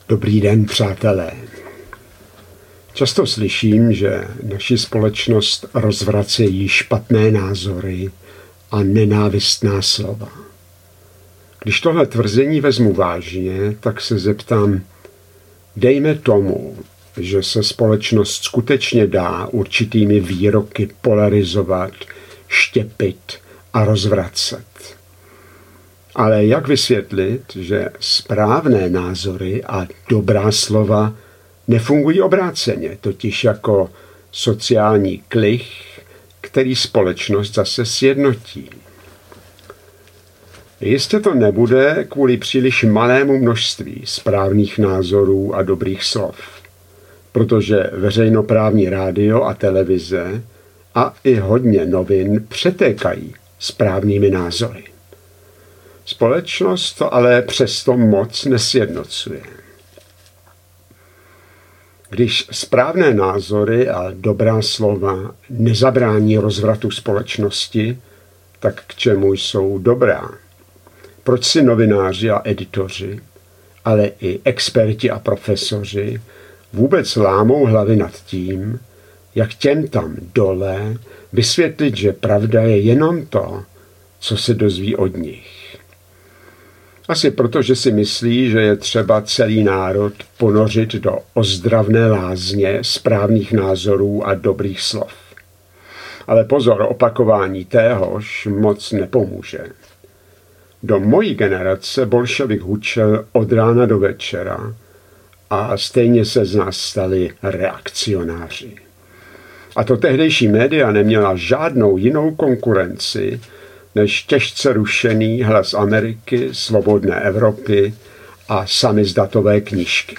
Dobrý den, přátelé. Často slyším, že naši společnost rozvracejí špatné názory a nenávistná slova. Když tohle tvrzení vezmu vážně, tak se zeptám, dejme tomu, že se společnost skutečně dá určitými výroky polarizovat, štěpit a rozvracet. Ale jak vysvětlit, že správné názory a dobrá slova nefungují obráceně, totiž jako sociální klich, který společnost zase sjednotí? Jistě to nebude kvůli příliš malému množství správných názorů a dobrých slov, protože veřejnoprávní rádio a televize a i hodně novin přetékají správnými názory. Společnost to ale přesto moc nesjednocuje. Když správné názory a dobrá slova nezabrání rozvratu společnosti, tak k čemu jsou dobrá? Proč si novináři a editoři, ale i experti a profesoři vůbec lámou hlavy nad tím, jak těm tam dole vysvětlit, že pravda je jenom to, co se dozví od nich? Asi proto, že si myslí, že je třeba celý národ ponořit do ozdravné lázně správných názorů a dobrých slov. Ale pozor, opakování téhož moc nepomůže. Do mojí generace bolševik hučel od rána do večera a stejně se z nás stali reakcionáři. A to tehdejší média neměla žádnou jinou konkurenci, než těžce rušený Hlas Ameriky, Svobodné Evropy a samizdatové knížky.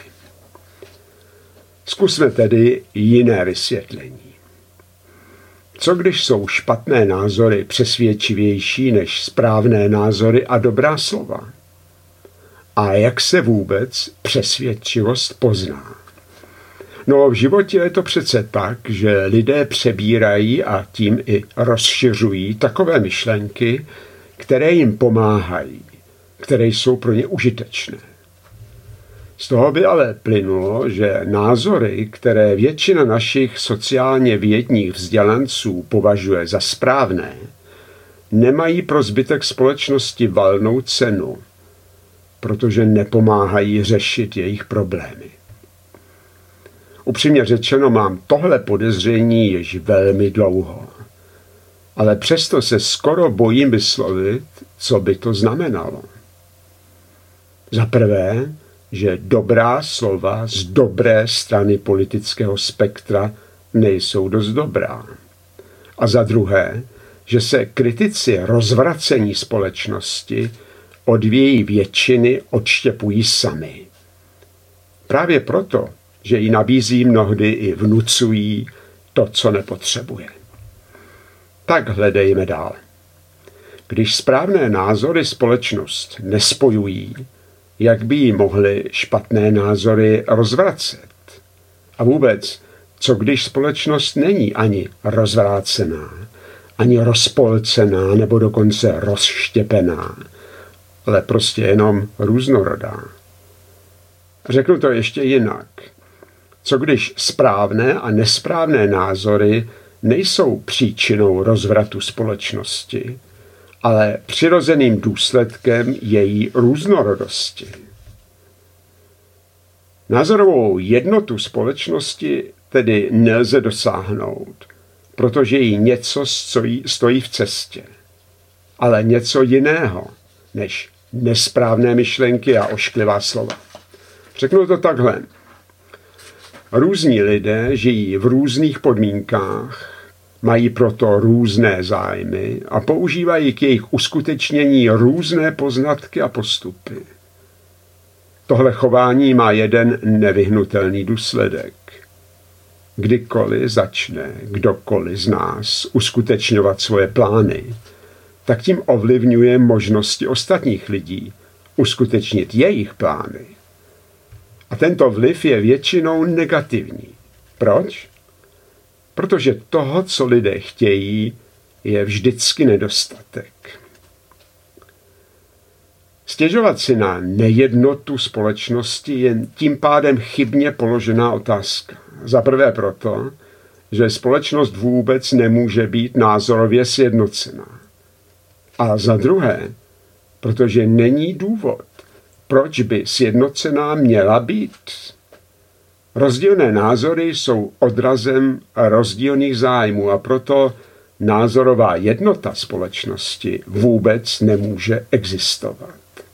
Zkusme tedy jiné vysvětlení. Co když jsou špatné názory přesvědčivější než správné názory a dobrá slova? A jak se vůbec přesvědčivost pozná? No, v životě je to přece tak, že lidé přebírají a tím i rozšiřují takové myšlenky, které jim pomáhají, které jsou pro ně užitečné. Z toho by ale plynulo, že názory, které většina našich sociálně vědních vzdělanců považuje za správné, nemají pro zbytek společnosti valnou cenu, protože nepomáhají řešit jejich problémy. Upřímně řečeno, mám tohle podezření již velmi dlouho. Ale přesto se skoro bojím vyslovit, co by to znamenalo. Za prvé, že dobrá slova z dobré strany politického spektra nejsou dost dobrá. A za druhé, že se kritici rozvracení společnosti od její většiny odštěpují sami. Právě proto, že ji nabízí mnohdy i vnucují to, co nepotřebuje. Tak hledejme dál. Když správné názory společnost nespojují, jak by jí mohly špatné názory rozvracet? A vůbec, co když společnost není ani rozvrácená, ani rozpolcená nebo dokonce rozštěpená, ale prostě jenom různorodá? Řeknu to ještě jinak. Co když správné a nesprávné názory nejsou příčinou rozvratu společnosti, ale přirozeným důsledkem její různorodosti? Názorovou jednotu společnosti tedy nelze dosáhnout, protože jí něco stojí v cestě, ale něco jiného než nesprávné myšlenky a ošklivá slova. Řeknu to takhle. Různí lidé žijí v různých podmínkách, mají proto různé zájmy a používají k jejich uskutečnění různé poznatky a postupy. Tohle chování má jeden nevyhnutelný důsledek. Kdykoliv začne kdokoliv z nás uskutečňovat svoje plány, tak tím ovlivňuje možnosti ostatních lidí uskutečnit jejich plány. A tento vliv je většinou negativní. Proč? Protože toho, co lidé chtějí, je vždycky nedostatek. Stěžovat si na nejednotu společnosti je tím pádem chybně položená otázka. Za prvé proto, že společnost vůbec nemůže být názorově sjednocená. A za druhé, protože není důvod, proč by sjednocená měla být. Rozdílné názory jsou odrazem rozdílných zájmů a proto názorová jednota společnosti vůbec nemůže existovat.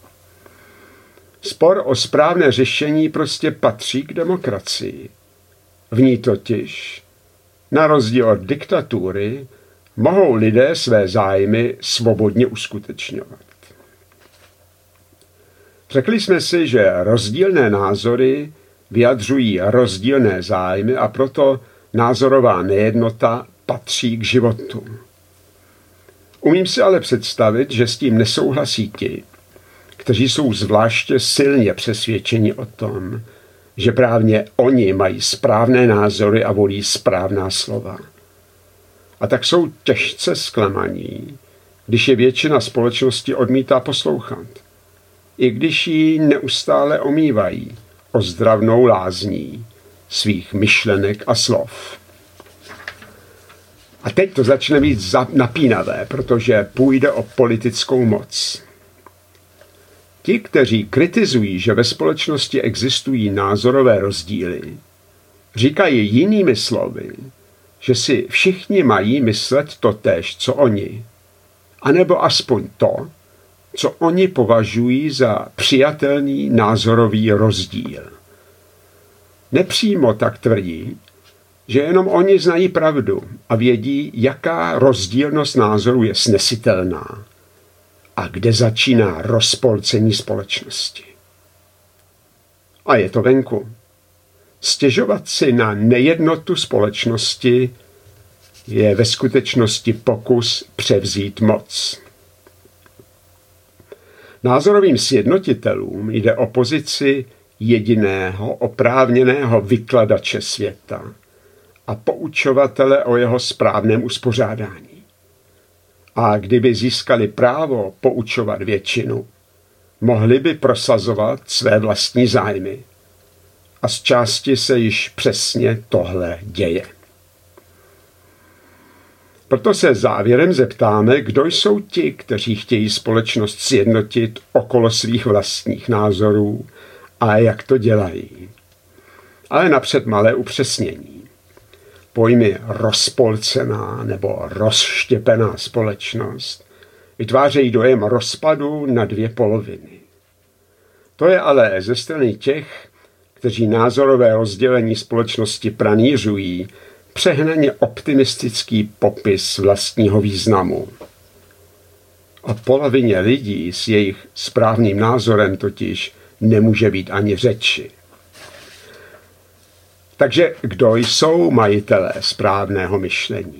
Spor o správné řešení prostě patří k demokracii. V ní totiž, na rozdíl od diktatury, mohou lidé své zájmy svobodně uskutečňovat. Řekli jsme si, že rozdílné názory vyjadřují rozdílné zájmy a proto názorová nejednota patří k životu. Umím si ale představit, že s tím nesouhlasí ti, kteří jsou zvláště silně přesvědčeni o tom, že právě oni mají správné názory a volí správná slova. A tak jsou těžce zklamaní, když je většina společnosti odmítá poslouchat, i když ji neustále omývají ozdravnou lázní svých myšlenek a slov. A teď to začne být napínavé, protože půjde o politickou moc. Ti, kteří kritizují, že ve společnosti existují názorové rozdíly, říkají jinými slovy, že si všichni mají myslet totéž, co oni, anebo aspoň to, co oni považují za přijatelný názorový rozdíl. Nepřímo tak tvrdí, že jenom oni znají pravdu a vědí, jaká rozdílnost názoru je snesitelná a kde začíná rozpolcení společnosti. A je to venku. Stěžovat si na nejednotu společnosti je ve skutečnosti pokus převzít moc. Názorovým sjednotitelům jde o pozici jediného oprávněného vykladače světa a poučovatele o jeho správném uspořádání. A kdyby získali právo poučovat většinu, mohli by prosazovat své vlastní zájmy. A z části se již přesně tohle děje. Proto se závěrem zeptáme, kdo jsou ti, kteří chtějí společnost sjednotit okolo svých vlastních názorů a jak to dělají. Ale napřed malé upřesnění. Pojmy rozpolcená nebo rozštěpená společnost vytvářejí dojem rozpadu na dvě poloviny. To je ale ze strany těch, kteří názorové rozdělení společnosti pranířují, přehnaně optimistický popis vlastního významu. O polovině lidí s jejich správným názorem totiž nemůže být ani řeči. Takže kdo jsou majitelé správného myšlení?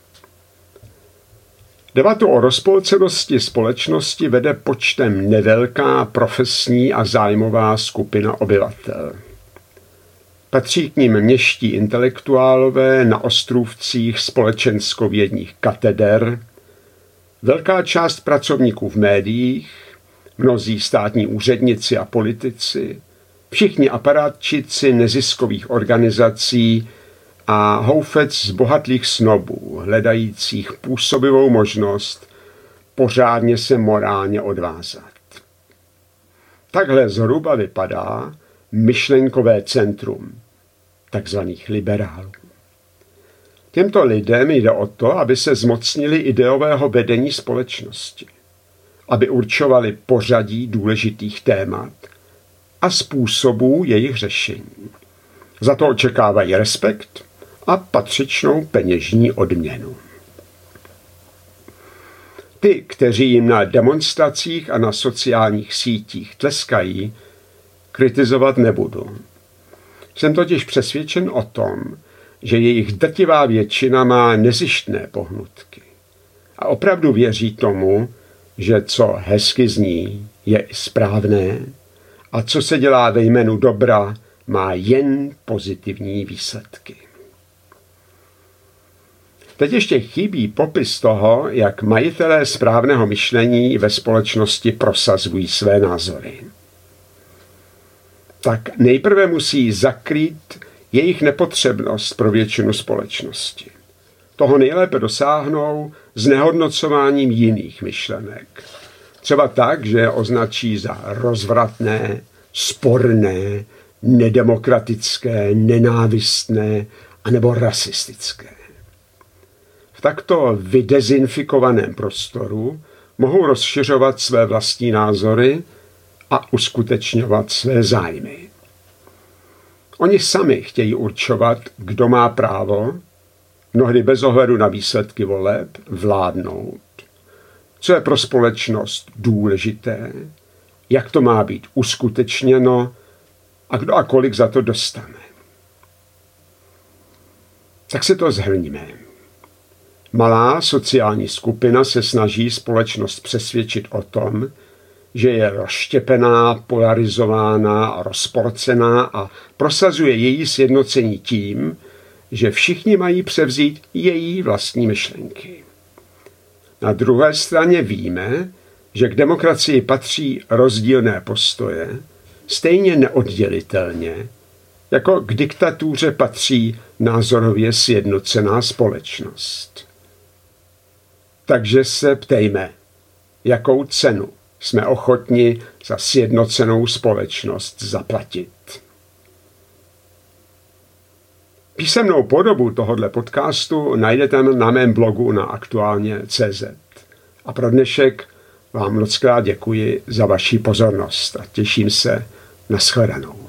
Debatu o rozpolcenosti společnosti vede počtem nevelká profesní a zájmová skupina obyvatel. Patří k nim městští intelektuálové na ostrůvcích společenskovědních kateder, velká část pracovníků v médiích, mnozí státní úředníci a politici, všichni aparátčici neziskových organizací a houfec zbohatlých snobů, hledajících působivou možnost pořádně se morálně odvázat. Takhle zhruba vypadá myšlenkové centrum takzvaných liberálů. Těmto lidem jde o to, aby se zmocnili ideového vedení společnosti, aby určovali pořadí důležitých témat a způsobů jejich řešení. Za to očekávají respekt a patřičnou peněžní odměnu. Ty, kteří jim na demonstracích a na sociálních sítích tleskají, kritizovat nebudu. Jsem totiž přesvědčen o tom, že jejich drtivá většina má nezištné pohnutky. A opravdu věří tomu, že co hezky zní, je i správné a co se dělá ve jménu dobra, má jen pozitivní výsledky. Teď ještě chybí popis toho, jak majitelé správného myšlení ve společnosti prosazují své názory. Tak nejprve musí zakrýt jejich nepotřebnost pro většinu společnosti. Toho nejlépe dosáhnou znehodnocováním jiných myšlenek. Třeba tak, že je označí za rozvratné, sporné, nedemokratické, nenávistné anebo rasistické. V takto vydezinfikovaném prostoru mohou rozšiřovat své vlastní názory a uskutečňovat své zájmy. Oni sami chtějí určovat, kdo má právo, mnohdy bez ohledu na výsledky voleb, vládnout. Co je pro společnost důležité, jak to má být uskutečněno a kdo a kolik za to dostane. Tak se to shrníme. Malá sociální skupina se snaží společnost přesvědčit o tom, že je rozštěpená, polarizovaná a rozporcená a prosazuje její sjednocení tím, že všichni mají převzít její vlastní myšlenky. Na druhé straně víme, že k demokracii patří rozdílné postoje, stejně neoddělitelně, jako k diktatuře patří názorově sjednocená společnost. Takže se ptejme, jakou cenu jsme ochotni za sjednocenou společnost zaplatit. Písemnou podobu tohoto podcastu najdete na mém blogu na aktuálně.cz. A pro dnešek vám mockrát děkuji za vaši pozornost a těším se na shledanou.